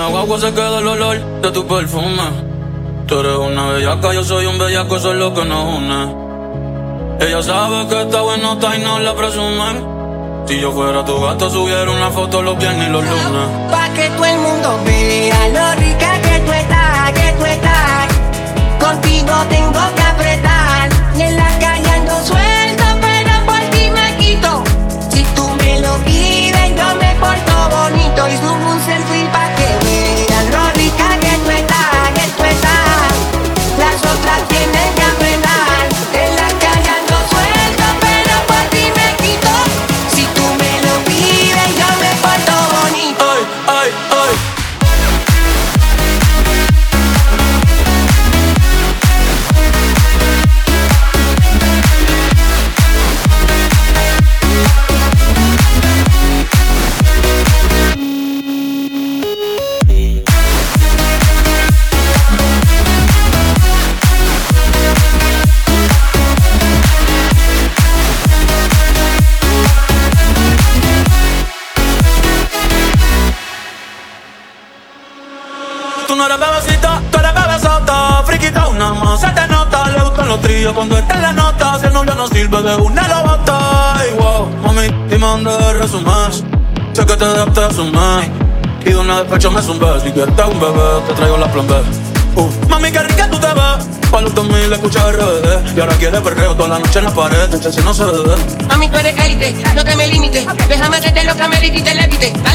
la guagua se queda el olor de tu perfume. Tú eres una bellaca, yo soy un bellaco, eso es lo que nos une. Ella sabe que está bueno, está y no la presume. Si yo fuera tu gato, subiera una foto los viernes y los lunes. Pa' que todo el mundo vea lo rica que tú estás, que tú estás. Contigo tengo que apretar. Y en la calle ando suelto, pero por ti me quito. Si tú me lo pides, yo me porto bonito. Y subo un selfie pa' que vean lo rica que tú estás, que tú estás. Las otras tienen que apretar. En la calle ando suelto, pero por ti me quito. Si tú me lo pides, yo me porto bonito. Ay, ay, ay. Tú no eres bebecita, tú eres bebesota. Friquita una más, se te nota. Le gustan los tríos cuando está en la nota. Si el novio no sirve, de una lo bota. Ay, wow, mami, dime dónde resumes. Sé que te adaptas a asumir. Y de una despecho me zumbé. Si quieres un bebé, te traigo la plan B. Mami, qué rica tú te ves. Pa' los 2000 escucha RBD. Y ahora quiere perreo toda la noche en la pared. Si no se ve. Mami, tú eres élite, no te me limites. Déjame que te lo camele y te levite.